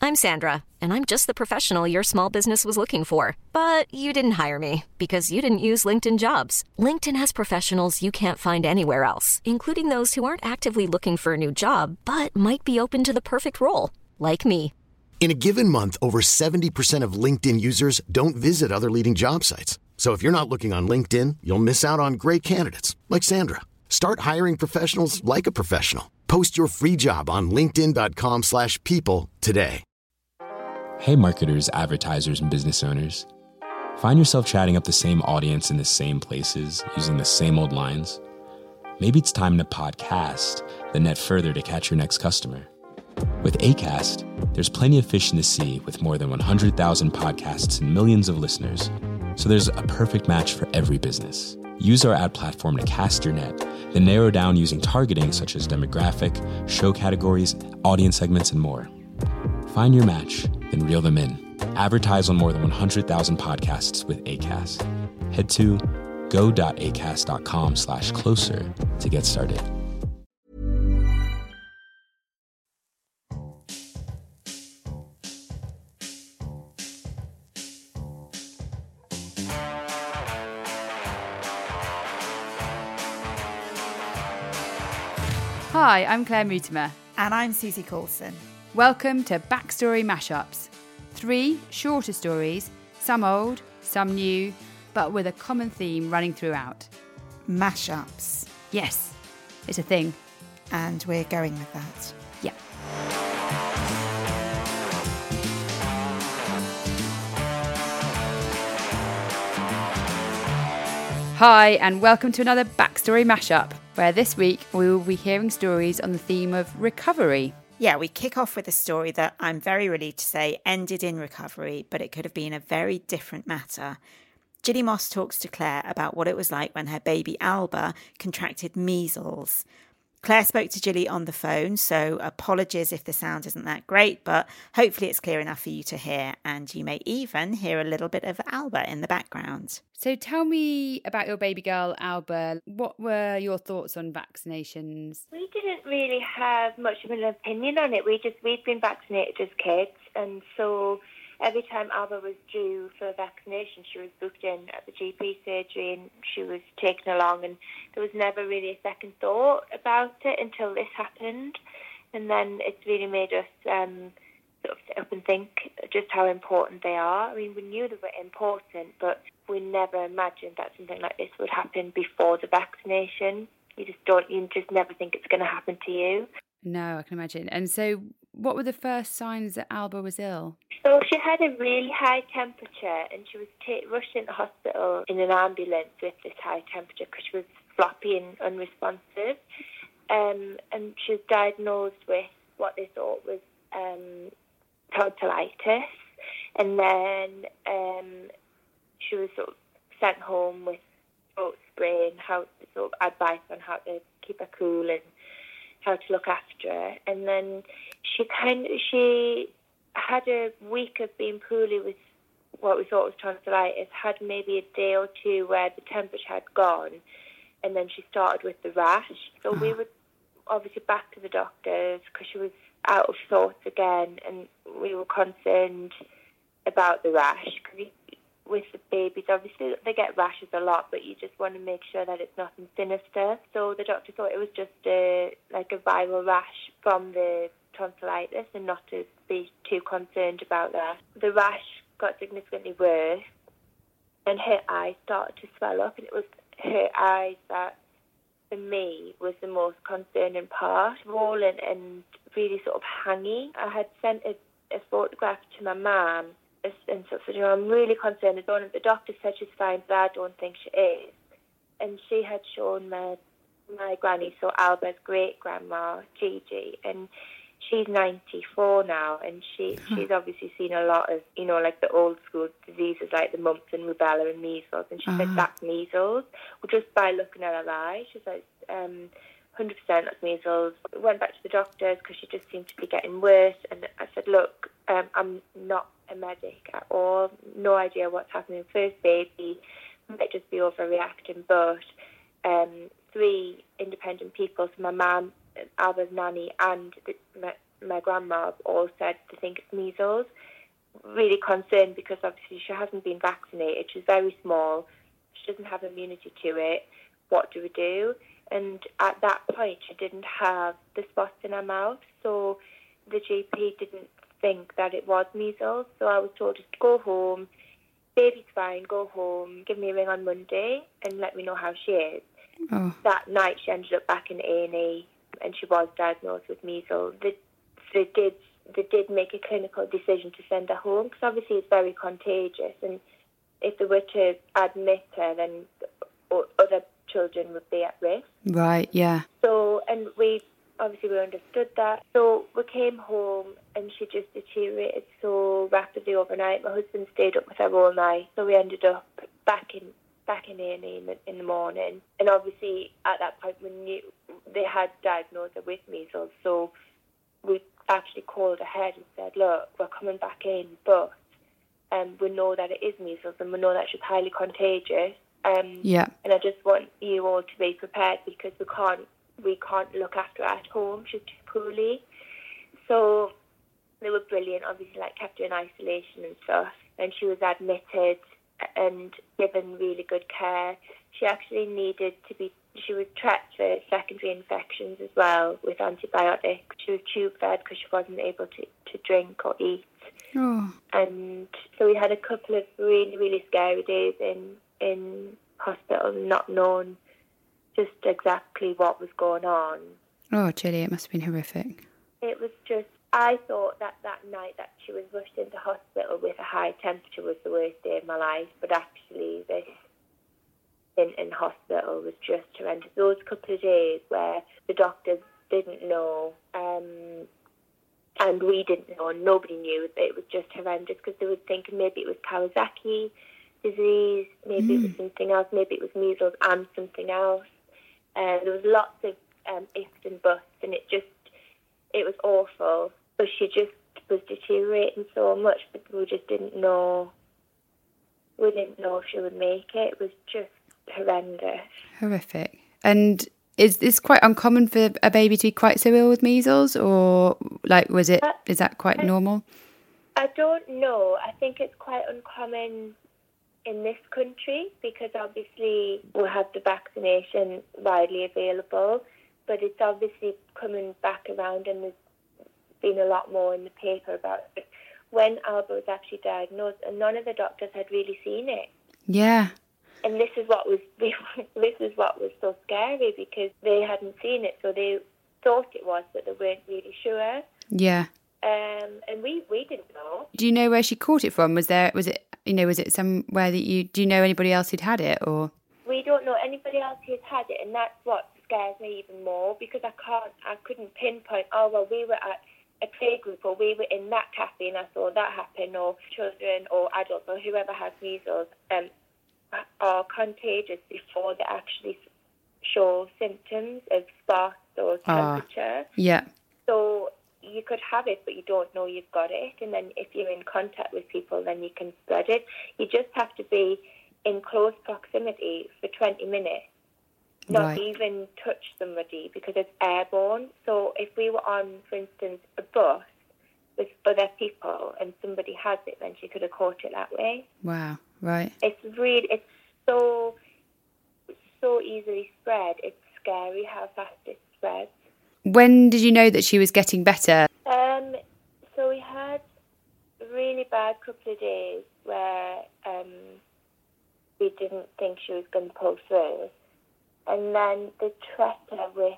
I'm Sandra, and I'm just the professional your small business was looking for. But you didn't hire me because you didn't use LinkedIn Jobs. LinkedIn has professionals you can't find anywhere else, including those who aren't actively looking for a new job, but might be open to the perfect role, like me. In a given month, over 70% of LinkedIn users don't visit other leading job sites. So if you're not looking on LinkedIn, you'll miss out on great candidates like Sandra. Start hiring professionals like a professional. Post your free job on linkedin.com/people today. Hey marketers, advertisers, and business owners. Find yourself chatting up the same audience in the same places, using the same old lines? Maybe it's time to podcast, then net further to catch your next customer. With Acast, there's plenty of fish in the sea with more than 100,000 podcasts and millions of listeners. So there's a perfect match for every business. Use our ad platform to cast your net, then narrow down using targeting such as demographic, show categories, audience segments, and more. Find your match, then reel them in. Advertise on more than 100,000 podcasts with Acast. Head to go.acast.com/closer to get started. Hi, I'm Claire Mutimer. And I'm Susie Coulson. Welcome to Backstory Mashups. 3 shorter stories, some old, some new, but with a common theme running throughout. Mashups. Yes, it's a thing. And we're going with that. Yeah. Hi, and welcome to another Backstory Mashup, where this week we will be hearing stories on the theme of recovery. Yeah, we kick off with a story that I'm very relieved to say ended in recovery, but it could have been a very different matter. Gilly Moss talks to Claire about what it was like when her baby Alba contracted measles. Claire spoke to Gilly on the phone, so apologies if the sound isn't that great, but hopefully it's clear enough for you to hear, and you may even hear a little bit of Alba in the background. So tell me about your baby girl, Alba. What were your thoughts on vaccinations? We didn't really have much of an opinion on it. We'd been vaccinated as kids, and so every time Alba was due for a vaccination, she was booked in at the GP surgery and she was taken along, and there was never really a second thought about it until this happened. And then it's really made us sort of sit up and think just how important they are. I mean, we knew they were important, but we never imagined that something like this would happen before the vaccination. You just never think it's going to happen to you. No, I can imagine. And so what were the first signs that Alba was ill? So she had a really high temperature and she was rushed into hospital in an ambulance with this high temperature because she was floppy and unresponsive. And she was diagnosed with what they thought was tonsillitis. And then she was sort of sent home with throat spray and sort of advice on how to keep her cool and how to look after her. And then she had a week of being poorly with what we thought was tonsillitis, had maybe a day or two where the temperature had gone, and then she started with the rash. So we were obviously back to the doctors because she was out of sorts again, and we were concerned about the rash. Because with the babies, obviously they get rashes a lot, but you just want to make sure that it's nothing sinister. So the doctor thought it was just a viral rash from the tonsillitis and not to be too concerned about that. The rash got significantly worse and her eyes started to swell up, and it was her eyes that for me was the most concerning part, swollen and really sort of hanging. I had sent a photograph to my mum and sort of said, I'm really concerned. The doctor said she's fine, but I don't think she is. And she had shown my granny, so Alba's great-grandma, Gigi, and she's 94 now, and she's obviously seen a lot of, like the old school diseases like the mumps and rubella and measles, and she said that's measles. Well, just by looking at her eyes, she's like, 100% that's measles. We went back to the doctors because she just seemed to be getting worse, and I said, look, I'm not a medic at all, no idea what's happening. First baby, might just be overreacting, but 3 independent people, so my mum, Alba's nanny, and my grandma all said they think it's measles. Really concerned because obviously she hasn't been vaccinated. She's very small. She doesn't have immunity to it. What do we do? And at that point, she didn't have the spots in her mouth, so the GP didn't think that it was measles. So I was told to go home. Baby's fine. Go home. Give me a ring on Monday and let me know how she is. Oh. That night, she ended up back in A&E, and she was diagnosed with measles. They did make a clinical decision to send her home because obviously it's very contagious, and if they were to admit her, then other children would be at risk. Right, yeah. So, and we understood that. So we came home and she just deteriorated so rapidly overnight. My husband stayed up with her all night, so we ended up back in A&E in the morning. And obviously at that point we knew they had diagnosed her with measles, so we actually called ahead and said, look, we're coming back in, but we know that it is measles and we know that she's highly contagious. Yeah. And I just want you all to be prepared because we can't look after her at home. She's too poorly. So they were brilliant, obviously, like kept her in isolation and stuff. And she was admitted and given really good care. She actually she was tracked for secondary infections as well with antibiotics. She was tube fed because she wasn't able to drink or eat. Oh. And so we had a couple of really, really scary days in hospital, not knowing just exactly what was going on. Oh, Gilly, it must have been horrific. It was just, I thought that night that she was rushed into hospital with a high temperature was the worst day of my life, but actually this in hospital was just horrendous. Those couple of days where the doctors didn't know, and we didn't know, and nobody knew, it was just horrendous because they would think maybe it was Kawasaki disease, maybe it was something else, maybe it was measles and something else. There was lots of ifs and buts, and it was awful. But she just was deteriorating so much, but we just didn't know. We didn't know if she would make it. It was just horrendous. Horrific. And is this quite uncommon for a baby to be quite so ill with measles, or is that quite normal? I don't know. I think it's quite uncommon in this country because obviously we have the vaccination widely available, but it's obviously coming back around and there's been a lot more in the paper about it. When Alba was actually diagnosed, and none of the doctors had really seen it. Yeah. And this is what was so scary because they hadn't seen it, so they thought it was, but they weren't really sure. Yeah. And we didn't know. Do you know where she caught it from? Was it somewhere that do you know anybody else who'd had it, or? We don't know anybody else who's had it, and that's what scares me even more because I couldn't pinpoint, we were at a play group or we were in that cafe and I saw that happen, or children or adults or whoever has measles are contagious before they actually show symptoms of spots or temperature. Yeah. So you could have it, but you don't know you've got it. And then if you're in contact with people, then you can spread it. You just have to be in close proximity for 20 minutes, not even touch somebody because it's airborne. So if we were on, for instance, a bus with other people and somebody has it, then she could have caught it that way. Wow, right. It's so easily spread. It's scary how fast it spreads. When did you know that she was getting better? So we had a really bad couple of days where we didn't think she was going to pull through. And then they treated her with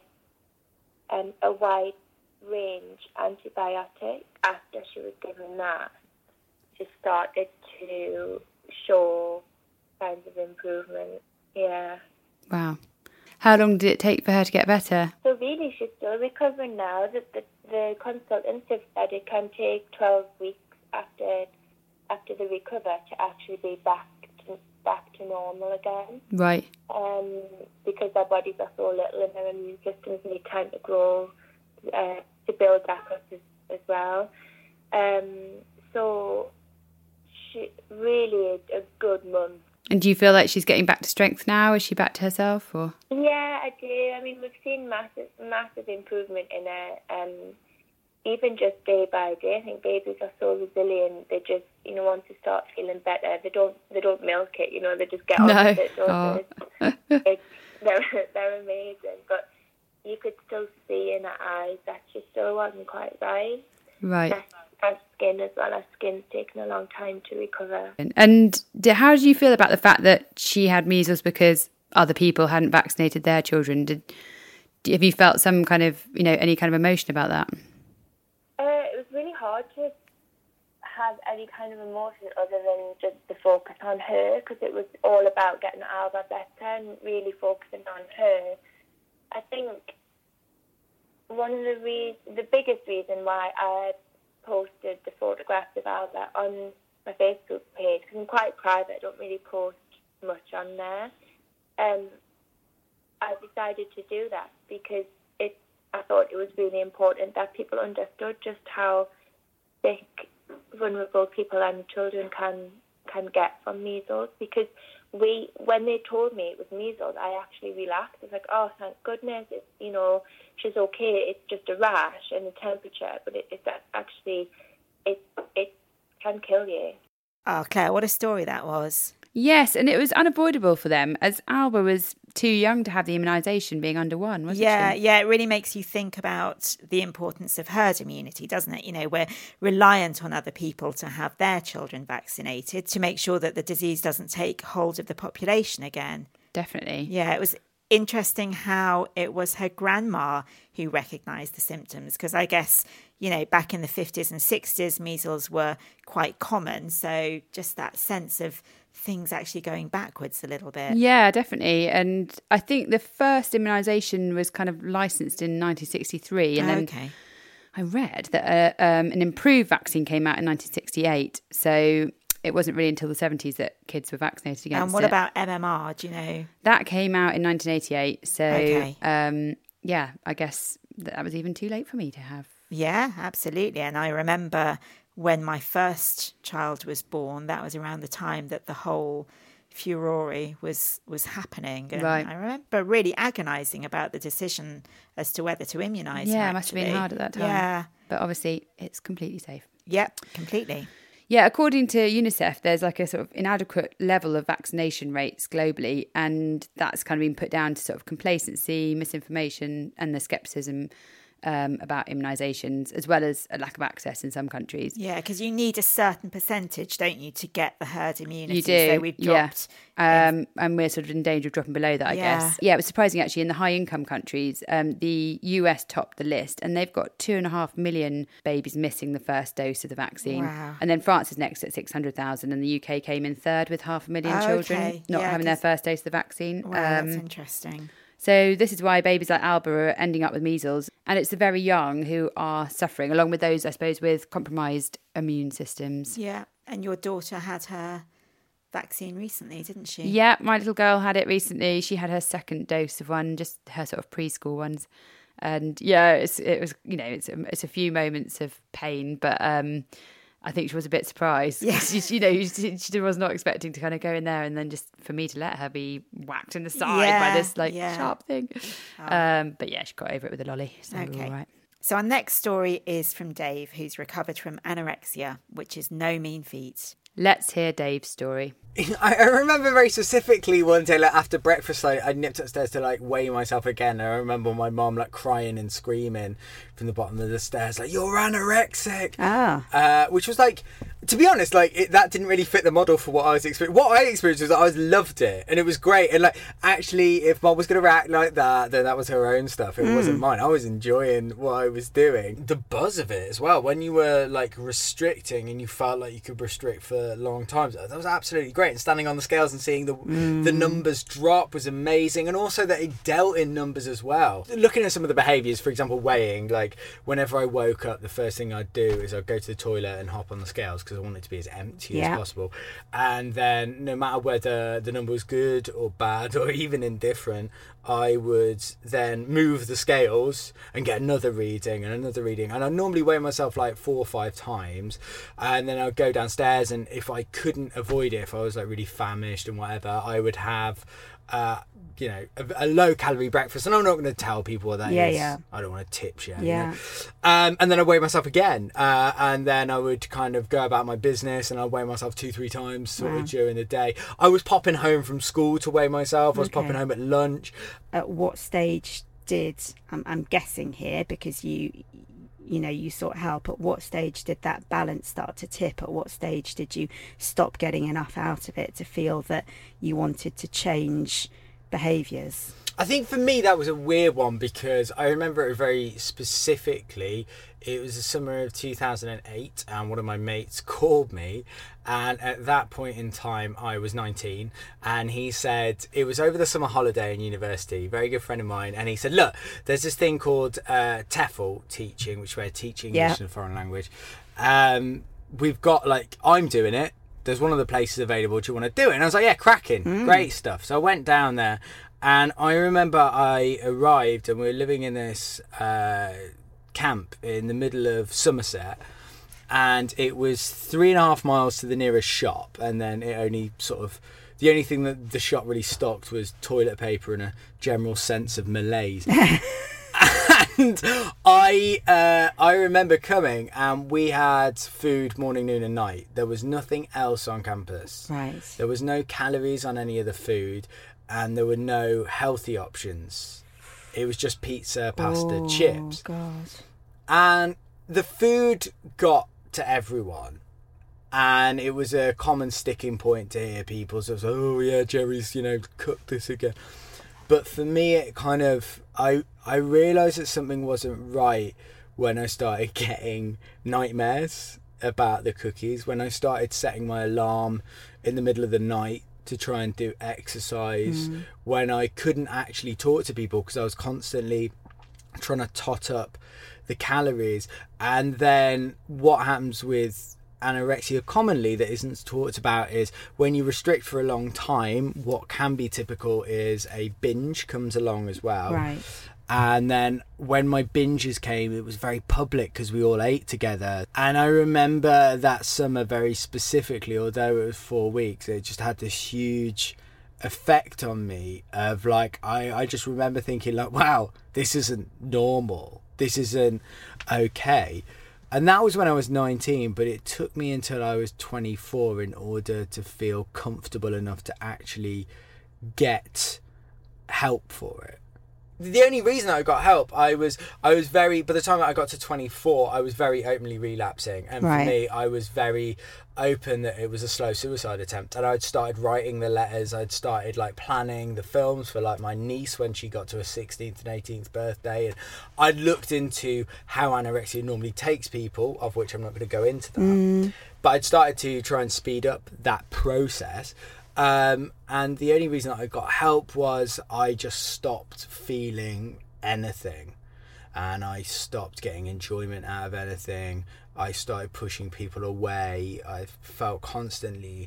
a wide range antibiotic. After she was given that, she started to show signs of improvement. Yeah. Wow. How long did it take for her to get better? So really, she's still recovering now. The consultants have said it can take 12 weeks after they recover to actually be back to normal again. Right. Because their bodies are so little and their immune systems need time to grow, to build back up as well. So she really is a good month. And do you feel like she's getting back to strength now? Is she back to herself, or? Yeah, I do. I mean, we've seen massive improvement in her. even just day by day, I think babies are so resilient. They just, once they start feeling better, they don't milk it, they just get on with it. They're amazing, but you could still see in her eyes that she still wasn't quite right. Right. Her skin as well. Her skin's taken a long time to recover. And how did you feel about the fact that she had measles because other people hadn't vaccinated their children? Have you felt some kind of, any kind of emotion about that? It was really hard to have any kind of emotion other than just the focus on her, because it was all about getting Alba better and really focusing on her. I think one of the biggest reason why I posted the photographs of Alba on my Facebook page, because I'm quite private, I don't really post much on there. I decided to do that because I thought it was really important that people understood just how sick, vulnerable people and children can get from measles. Because when they told me it was measles, I actually relaxed. I was like, oh, thank goodness, she's okay. It's just a rash and a temperature, but it can kill you. Oh, Claire, what a story that was. Yes, and it was unavoidable for them, as Alba was too young to have the immunisation, being under 1, wasn't she? Yeah, it really makes you think about the importance of herd immunity, doesn't it? We're reliant on other people to have their children vaccinated to make sure that the disease doesn't take hold of the population again. Definitely. Yeah, it was interesting how it was her grandma who recognised the symptoms, because I guess, back in the 50s and 60s, measles were quite common. So just that sense of things actually going backwards a little bit. Yeah, definitely. And I think the first immunisation was kind of licensed in 1963. And then I read that an improved vaccine came out in 1968. So it wasn't really until the 70s that kids were vaccinated against it. And what about MMR? Do you know? That came out in 1988. So, I guess that was even too late for me to have. Yeah, absolutely. And I remember when my first child was born, that was around the time that the whole furore was happening. And right. I remember really agonising about the decision as to whether to immunise. Yeah, her, it must have been hard at that time. Yeah. But obviously, it's completely safe. Yep, completely. Yeah, according to UNICEF, there's like a sort of inadequate level of vaccination rates globally, and that's kind of been put down to sort of complacency, misinformation, and the scepticism about immunisations, as well as a lack of access in some countries. Yeah, because you need a certain percentage, don't you, to get the herd immunity? You do, so we've dropped. Yeah. And we're sort of in danger of dropping below that, I guess. Yeah, it was surprising actually in the high income countries. The US topped the list, and they've got 2.5 million babies missing the first dose of the vaccine. Wow. And then France is next at 600,000, and the UK came in third with 500,000 children not having their first dose of the vaccine. Wow, that's interesting. So this is why babies like Alba are ending up with measles. And it's the very young who are suffering, along with those, I suppose, with compromised immune systems. Yeah. And your daughter had her vaccine recently, didn't she? Yeah, my little girl had it recently. She had her second dose of one, just her sort of preschool ones. And yeah, it was, it's a few moments of pain, but I think she was a bit surprised. Yes. She was not expecting to kind of go in there and then just for me to let her be whacked in the side by this sharp thing. Oh. But yeah, she got over it with a lolly. So okay. We're all right. So our next story is from Dave, who's recovered from anorexia, which is no mean feat. Let's hear Dave's story. I remember very specifically one day, after breakfast, I nipped upstairs to weigh myself again. I remember my mum crying and screaming from the bottom of the stairs, you're anorexic. Which was to be honest, that didn't really fit the model for what I was experiencing. What I experienced was I loved it and it was great. And actually, if Mum was going to react like that, then that was her own stuff. It wasn't mine. I was enjoying what I was doing. The buzz of it as well, when you were restricting and you felt like you could restrict for long times, that was absolutely great. And standing on the scales and seeing the numbers drop was amazing. And also that it dealt in numbers as well. Looking at some of the behaviours, for example, weighing, whenever I woke up, the first thing I'd do is I'd go to the toilet and hop on the scales because I want it to be as empty as possible. And then no matter whether the number was good or bad or even indifferent, I would then move the scales and get another reading and another reading. And I normally weigh myself 4 or 5 times. And then I'd go downstairs, and if I couldn't avoid it, if I was really famished and whatever, I would have you know, a low calorie breakfast, and I'm not going to tell people what that is. Yeah. I don't want to tip share. Yeah. You know? And then I weigh myself again, and then I would kind of go about my business, and I'd weigh myself 2-3 times sort of during the day. I was popping home from school to weigh myself. I was popping home at lunch. At what stage did I'm guessing here, because you sought help, at what stage did that balance start to tip? At what stage did you stop getting enough out of it to feel that you wanted to change behaviours? I think for me that was a weird one, because I remember it very specifically. It was the summer of 2008, and one of my mates called me, and at that point in time I was 19, and he said, it was over the summer holiday in university, very good friend of mine, and he said, look, there's this thing called TEFL teaching, which we're teaching English in a foreign language. We've got, like, I'm doing it. There's one of the places available. Do you want to do it? And I was like, yeah, cracking. Great stuff. So I went down there, and I remember I arrived, and we were living in this camp in the middle of Somerset, and it was 3.5 miles to the nearest shop, and then it only sort of, the only thing that the shop really stocked was toilet paper and a general sense of malaise. And I remember coming, and we had food morning, noon and night. There was nothing else on campus. Right. There was no calories on any of the food, and there were no healthy options. It was just pizza, pasta, chips. Oh, God. And the food got to everyone. And it was a common sticking point to hear people sort of say, oh, yeah, Jerry's, cooked this again. But for me, it kind of, I realised that something wasn't right when I started getting nightmares about the cookies, when I started setting my alarm in the middle of the night to try and do exercise, when I couldn't actually talk to people because I was constantly trying to tot up the calories. And then what happens with anorexia commonly that isn't talked about is when you restrict for a long time, what can be typical is a binge comes along as well. Right. And then when my binges came, it was very public because we all ate together. And I remember that summer very specifically, although it was 4 weeks, it just had this huge effect on me of like, I just remember thinking like, wow, this isn't normal. This isn't okay. And that was when I was 19, but it took me until I was 24 in order to feel comfortable enough to actually get help for it. The only reason I got help, I was very, by the time I got to 24, I was very openly relapsing. And for me, I was very open that it was a slow suicide attempt. And I'd started writing the letters. I'd started like planning the films for like my niece when she got to her 16th and 18th birthday. And I'd looked into how anorexia normally takes people, of which I'm not going to go into that. But I'd started to try and speed up that process. And the only reason I got help was I just stopped feeling anything, and I stopped getting enjoyment out of anything. I started pushing people away. I felt constantly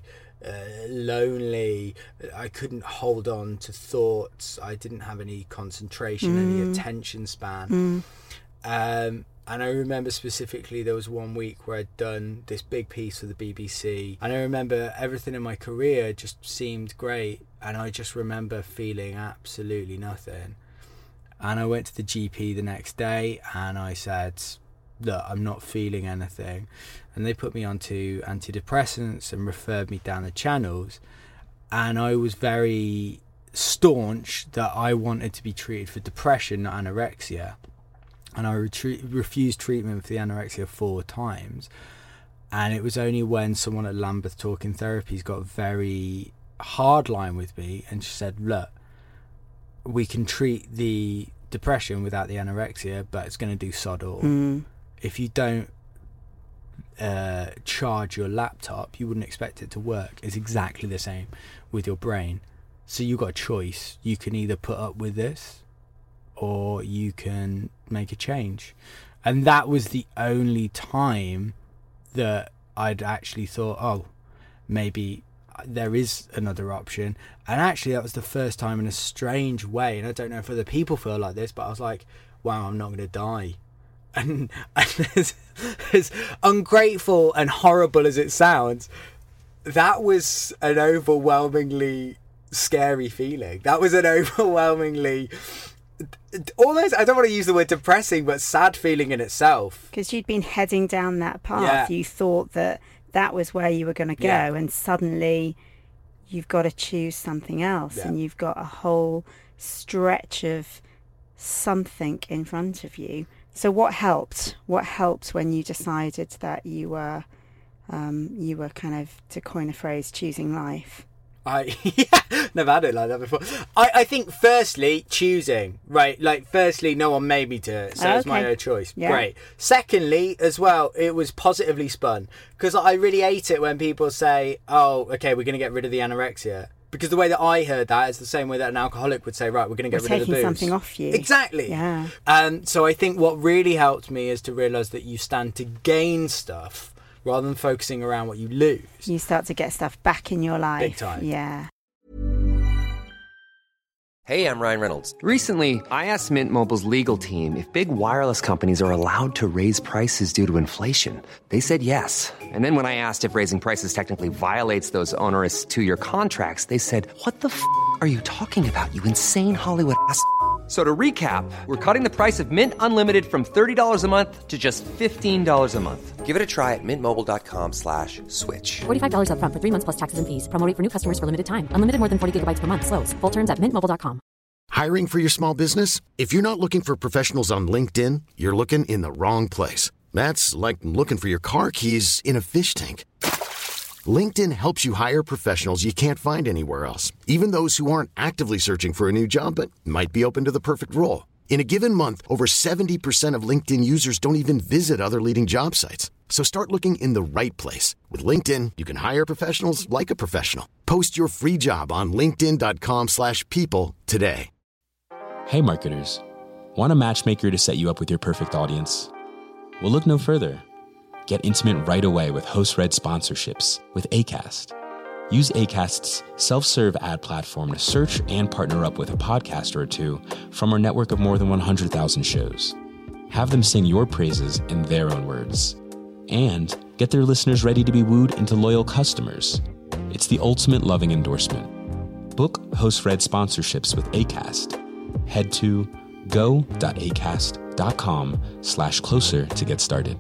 lonely. I couldn't hold on to thoughts. I didn't have any concentration, any attention span. And I remember specifically there was 1 week where I'd done this big piece for the BBC, and I remember everything in my career just seemed great, and I just remember feeling absolutely nothing. And I went to the GP the next day and I said, look, I'm not feeling anything. And they put me onto antidepressants and referred me down the channels. And I was very staunch that I wanted to be treated for depression, not anorexia. And I refused treatment for the anorexia 4 times. And it was only when someone at Lambeth Talking Therapies got very hard line with me, and she said, look, we can treat the depression without the anorexia, but it's going to do sod all. If you don't charge your laptop, you wouldn't expect it to work. It's exactly the same with your brain. So you've got a choice. You can either put up with this, or you can make a change. And that was the only time that I'd actually thought, oh, maybe there is another option. And actually that was the first time in a strange way, and I don't know if other people feel like this, but I was like, wow, I'm not going to die. And as ungrateful and horrible as it sounds, that was an overwhelmingly scary feeling. That was an overwhelmingly, almost, I don't want to use the word depressing, but sad feeling in itself. Because you'd been heading down that path. Yeah. You thought that was where you were going to go, and suddenly you've got to choose something else, and you've got a whole stretch of something in front of you. So what helped? What helped when you decided that you were kind of, to coin a phrase, choosing life? Never had it like that before. I think firstly, choosing, right? Like, firstly, no one made me do it, so it's my own choice. Yeah. Great. Secondly, as well, it was positively spun, because I really hate it when people say, oh, okay, we're going to get rid of the anorexia. Because the way that I heard that is the same way that an alcoholic would say, right, we're going to get rid of the booze. Taking something off you. Exactly. Yeah. So I think what really helped me is to realise that you stand to gain stuff rather than focusing around what you lose. You start to get stuff back in your life. Big time. Yeah. Hey, I'm Ryan Reynolds. Recently, I asked Mint Mobile's legal team if big wireless companies are allowed to raise prices due to inflation. They said yes. And then when I asked if raising prices technically violates those onerous 2-year contracts, they said, what the f*** are you talking about, you insane Hollywood ass f- So to recap, we're cutting the price of Mint Unlimited from $30 a month to just $15 a month. Give it a try at mintmobile.com/switch. $45 up front for 3 months plus taxes and fees. Promo rate for new customers for limited time. Unlimited more than 40 gigabytes per month. Slows full terms at mintmobile.com. Hiring for your small business? If you're not looking for professionals on LinkedIn, you're looking in the wrong place. That's like looking for your car keys in a fish tank. LinkedIn helps you hire professionals you can't find anywhere else, even those who aren't actively searching for a new job but might be open to the perfect role. In a given month, over 70% of LinkedIn users don't even visit other leading job sites. So start looking in the right place. With LinkedIn, you can hire professionals like a professional. Post your free job on linkedin.com/people today. Hey marketers, want a matchmaker to set you up with your perfect audience? Well, look no further. Get intimate right away with host-read sponsorships with Acast. Use Acast's self-serve ad platform to search and partner up with a podcaster or two from our network of more than 100,000 shows. Have them sing your praises in their own words. And get their listeners ready to be wooed into loyal customers. It's the ultimate loving endorsement. Book host-read sponsorships with Acast. Head to go.acast.com/closer to get started.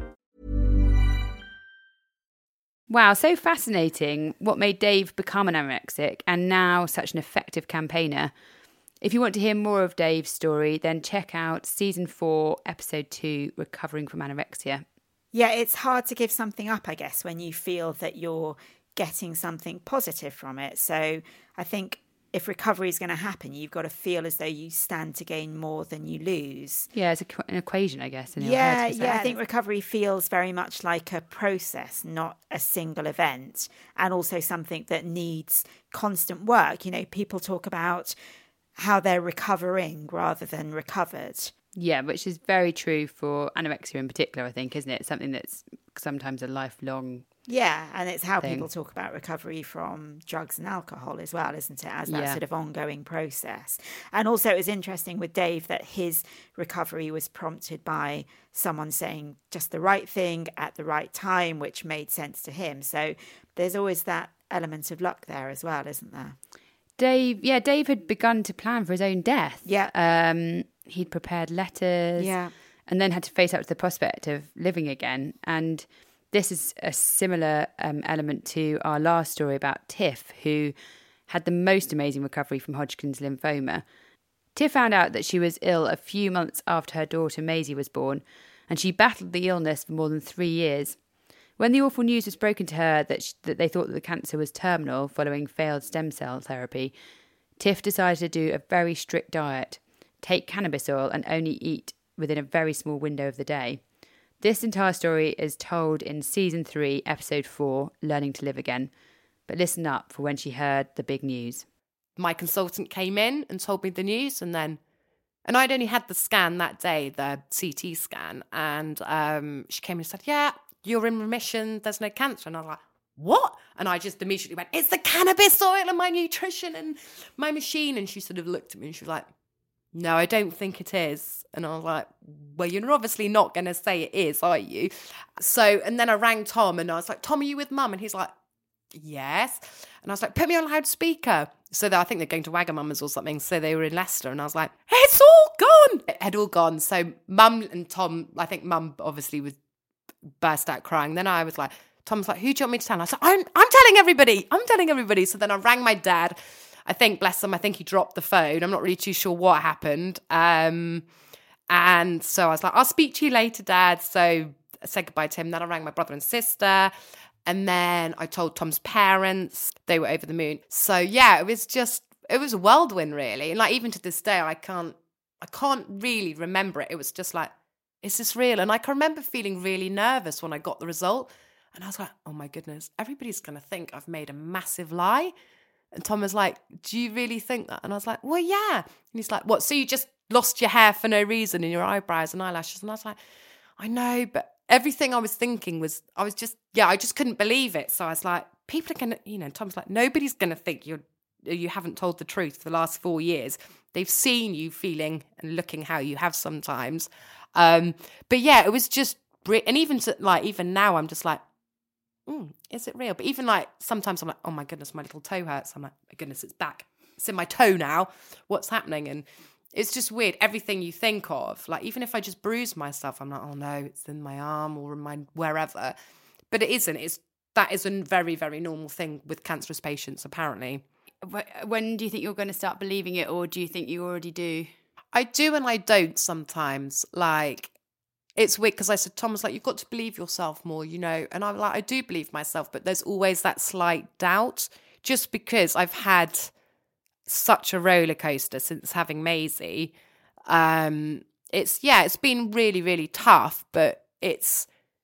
Wow, so fascinating what made Dave become an anorexic and now such an effective campaigner. If you want to hear more of Dave's story, then check out Season 4, Episode 2, Recovering from Anorexia. Yeah, it's hard to give something up, I guess, when you feel that you're getting something positive from it. So I think if recovery is going to happen, you've got to feel as though you stand to gain more than you lose. Yeah, it's an equation, I guess. In your head. I think recovery feels very much like a process, not a single event, and also something that needs constant work. You know, people talk about how they're recovering rather than recovered. Yeah, which is very true for anorexia in particular, I think, isn't it? Something that's sometimes a lifelong Yeah, and it's how thing. people talk about recovery from drugs and alcohol as well, isn't it? As that sort of ongoing process. And also it was interesting with Dave that his recovery was prompted by someone saying just the right thing at the right time, which made sense to him. So there's always that element of luck there as well, isn't there? Dave had begun to plan for his own death. Yeah. He'd prepared letters. Yeah. And then had to face up to the prospect of living again. And this is a similar element to our last story about Tiff, who had the most amazing recovery from Hodgkin's lymphoma. Tiff found out that she was ill a few months after her daughter Maisie was born, and she battled the illness for more than 3 years. When the awful news was broken to her that they thought that the cancer was terminal following failed stem cell therapy, Tiff decided to do a very strict diet, take cannabis oil and only eat within a very small window of the day. This entire story is told in Season 3, Episode 4, Learning to Live Again. But listen up for when she heard the big news. My consultant came in and told me the news, and I'd only had the scan that day, the CT scan, and she came in and said, yeah, you're in remission, there's no cancer. And I was like, what? And I just immediately went, it's the cannabis oil and my nutrition and my machine. And she sort of looked at me and she was like, no, I don't think it is. And I was like, well, you're obviously not going to say it is, are you? So, and then I rang Tom and I was like, Tom, are you with Mum? And he's like, yes. And I was like, put me on loudspeaker. So I think they're going to Wagamama's or something. So they were in Leicester and I was like, it's all gone. It had all gone. So Mum and Tom, I think Mum obviously was burst out crying. Then I was like, Tom's like, who do you want me to tell? And I was like, I'm telling everybody. I'm telling everybody. So then I rang my dad. I think, bless him, I think he dropped the phone. I'm not really too sure what happened. And so I was like, I'll speak to you later, Dad. So I said goodbye to him. Then I rang my brother and sister. And then I told Tom's parents. They were over the moon. So yeah, it was a whirlwind really. And like even to this day, I can't really remember it. It was just like, is this real? And I can remember feeling really nervous when I got the result. And I was like, oh my goodness, everybody's going to think I've made a massive lie. And Tom was like, do you really think that? And I was like, well, yeah. And he's like, what? So you just lost your hair for no reason and your eyebrows and eyelashes? And I was like, I know, but everything I was thinking was, I just couldn't believe it. So I was like, people are going to, Tom's like, nobody's going to think you haven't told the truth for the last 4 years. They've seen you feeling and looking how you have sometimes. But yeah, it was just, and even now I'm just like, is it real? But even like sometimes I'm like, oh my goodness, my little toe hurts. I'm like, my goodness, it's back. It's in my toe now. What's happening? And it's just weird. Everything you think of, like even if I just bruise myself, I'm like, oh no, it's in my arm or in my wherever. But it isn't. That is a very, very normal thing with cancerous patients, apparently. When do you think you're going to start believing it, or do you think you already do? I do and I don't sometimes. Like, it's weird because I said, Tom was like, you've got to believe yourself more, And I'm like, I do believe myself, but there's always that slight doubt just because I've had such a roller coaster since having Maisie. It's been really, really tough, but it's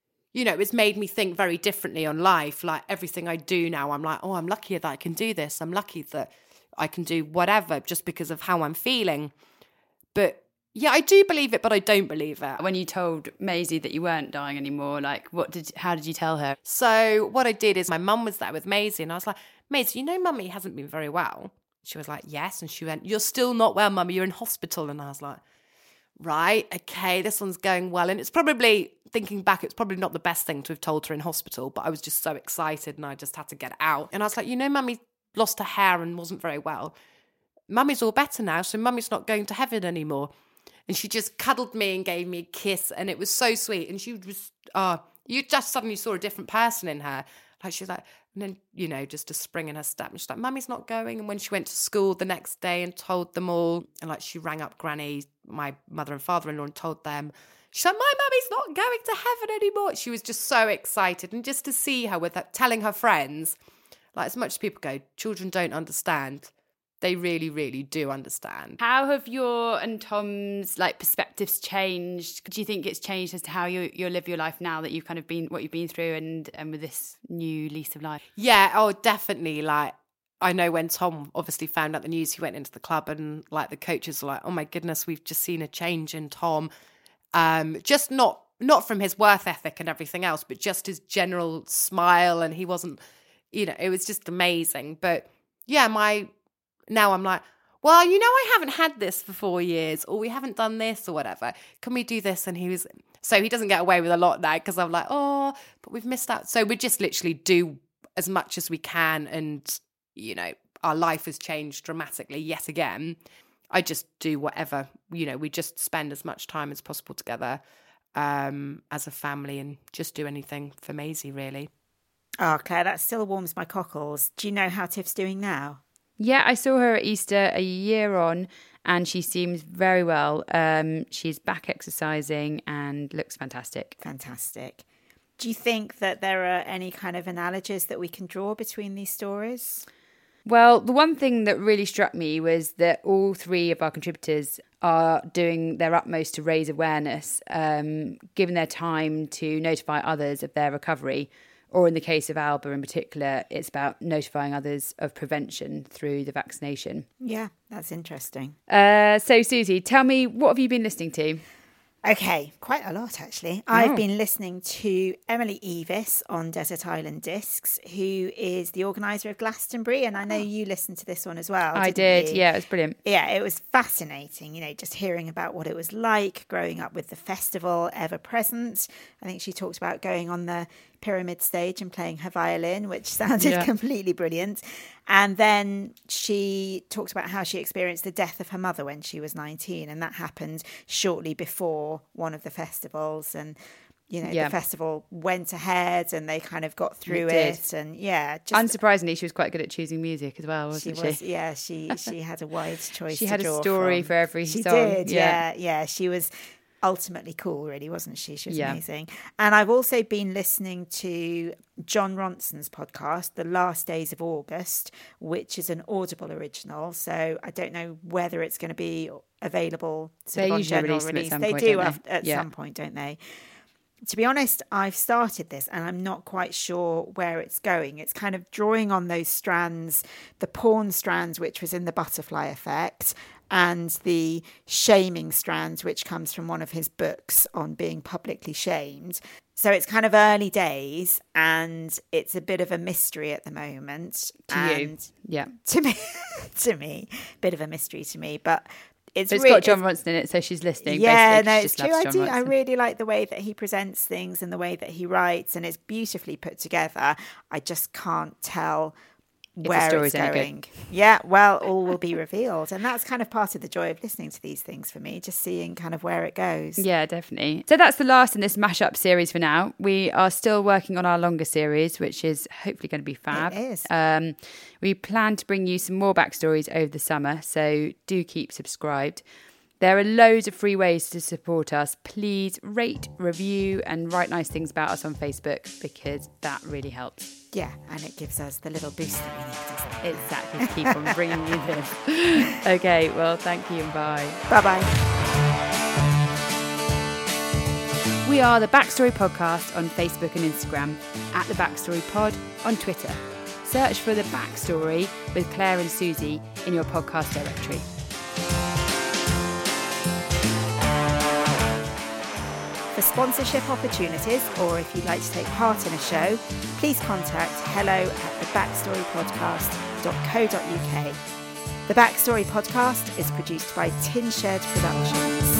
made me think very differently on life. Like everything I do now, I'm like, oh, I'm lucky that I can do this. I'm lucky that I can do whatever just because of how I'm feeling. But yeah, I do believe it, but I don't believe it. When you told Maisie that you weren't dying anymore, like how did you tell her? So what I did is my mum was there with Maisie and I was like, Maisie, Mummy hasn't been very well. She was like, yes. And she went, you're still not well, Mummy, you're in hospital. And I was like, right, okay, this one's going well. And it's probably, thinking back, it's probably not the best thing to have told her in hospital, but I was just so excited and I just had to get it out. And I was like, Mummy lost her hair and wasn't very well. Mummy's all better now, so Mummy's not going to heaven anymore. And she just cuddled me and gave me a kiss, and it was so sweet. And she was, you just suddenly saw a different person in her. Like she was like, and then, just a spring in her step. And she's like, Mummy's not going. And when she went to school the next day and told them all, and like she rang up Granny, my mother and father-in-law, and told them, she's like, my mummy's not going to heaven anymore. She was just so excited. And just to see her with that, telling her friends, like as much as people go, children don't understand, they really, really do understand. How have your and Tom's perspectives changed? Do you think it's changed as to how you live your life now that you've kind of been what you've been through and with this new lease of life? Yeah, oh, definitely. Like I know when Tom obviously found out the news, he went into the club and like the coaches were like, oh my goodness, we've just seen a change in Tom. Just not from his work ethic and everything else, but just his general smile, and he wasn't, it was just amazing. But yeah, now I'm like, well, I haven't had this for 4 years, or we haven't done this or whatever. Can we do this? And he doesn't get away with a lot now because I'm like, oh, but we've missed out. So we just literally do as much as we can. And, our life has changed dramatically yet again. I just do whatever, we just spend as much time as possible together as a family and just do anything for Maisie, really. Oh, Claire, that still warms my cockles. Do you know how Tiff's doing now? Yeah, I saw her at Easter a year on and she seems very well. She's back exercising and looks fantastic. Fantastic. Do you think that there are any kind of analogies that we can draw between these stories? Well, the one thing that really struck me was that all three of our contributors are doing their utmost to raise awareness, giving their time to notify others of their recovery. Or in the case of Alba in particular, it's about notifying others of prevention through the vaccination. Yeah, that's interesting. So, Susie, tell me, what have you been listening to? Okay, quite a lot, actually. I've been listening to Emily Evis on Desert Island Discs, who is the organiser of Glastonbury. And I know you listened to this one as well. I did. Yeah, it was brilliant. Yeah, it was fascinating, just hearing about what it was like growing up with the festival ever present. I think she talked about going on the Pyramid stage and playing her violin, which sounded completely brilliant. And then she talked about how she experienced the death of her mother when she was 19. And that happened shortly before one of the festivals. And, you know, the festival went ahead and they kind of got through it. And just unsurprisingly, she was quite good at choosing music as well, wasn't she? Yeah, she had a wide choice. She had a story for every song. She did, yeah. She was ultimately cool, really, wasn't she? She was amazing. And I've also been listening to John Ronson's podcast, The Last Days of August, which is an Audible original. So I don't know whether it's going to be available on general release. They do at some point, don't they? To be honest, I've started this and I'm not quite sure where it's going. It's kind of drawing on those strands, the porn strands, which was in The Butterfly Effect, and the shaming strands, which comes from one of his books on being publicly shamed. So it's kind of early days and it's a bit of a mystery at the moment. To me, bit of a mystery to me, but it's got John Ronson in it, so she's listening. Yeah, no, it's true. I really like the way that he presents things and the way that he writes, and it's beautifully put together. I just can't tell where it's going. Yeah, well, all will be revealed. And that's kind of part of the joy of listening to these things for me, just seeing kind of where it goes. Yeah, definitely. So that's the last in this mashup series for now. We are still working on our longer series, which is hopefully going to be fab. It is. We plan to bring you some more backstories over the summer, so do keep subscribed. There are loads of free ways to support us. Please rate, review, and write nice things about us on Facebook, because that really helps. Yeah, and it gives us the little boost that we need, doesn't it? Exactly, to keep on bringing you this. Okay, well, thank you and bye. Bye-bye. We are the Backstory Podcast on Facebook and Instagram, at the Backstory Pod on Twitter. Search for The Backstory with Claire and Susie in your podcast directory. For sponsorship opportunities, or if you'd like to take part in a show, please contact hello@thebackstorypodcast.co.uk. The Backstory Podcast is produced by Tin Shed Productions.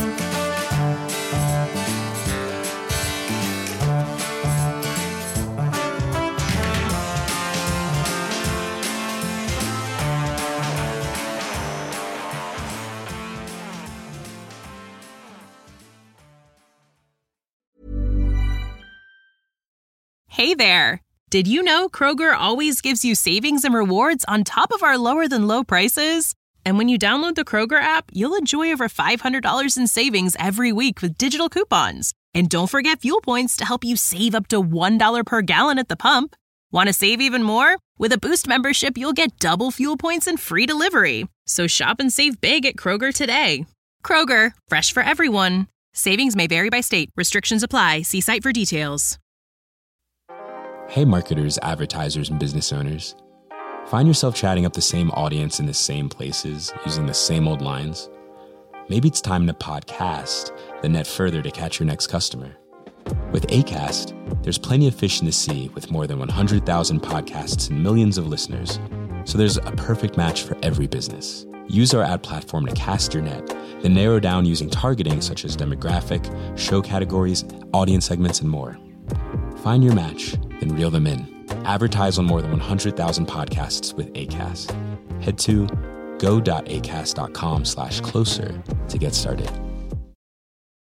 Hey there! Did you know Kroger always gives you savings and rewards on top of our lower-than-low prices? And when you download the Kroger app, you'll enjoy over $500 in savings every week with digital coupons. And don't forget fuel points to help you save up to $1 per gallon at the pump. Want to save even more? With a Boost membership, you'll get double fuel points and free delivery. So shop and save big at Kroger today. Kroger, fresh for everyone. Savings may vary by state. Restrictions apply. See site for details. Hey marketers, advertisers, and business owners. Find yourself chatting up the same audience in the same places, using the same old lines? Maybe it's time to podcast, then net further to catch your next customer. With Acast, there's plenty of fish in the sea with more than 100,000 podcasts and millions of listeners. So there's a perfect match for every business. Use our ad platform to cast your net, then narrow down using targeting such as demographic, show categories, audience segments, and more. Find your match, then reel them in. Advertise on more than 100,000 podcasts with Acast. Head to go.acast.com/closer to get started.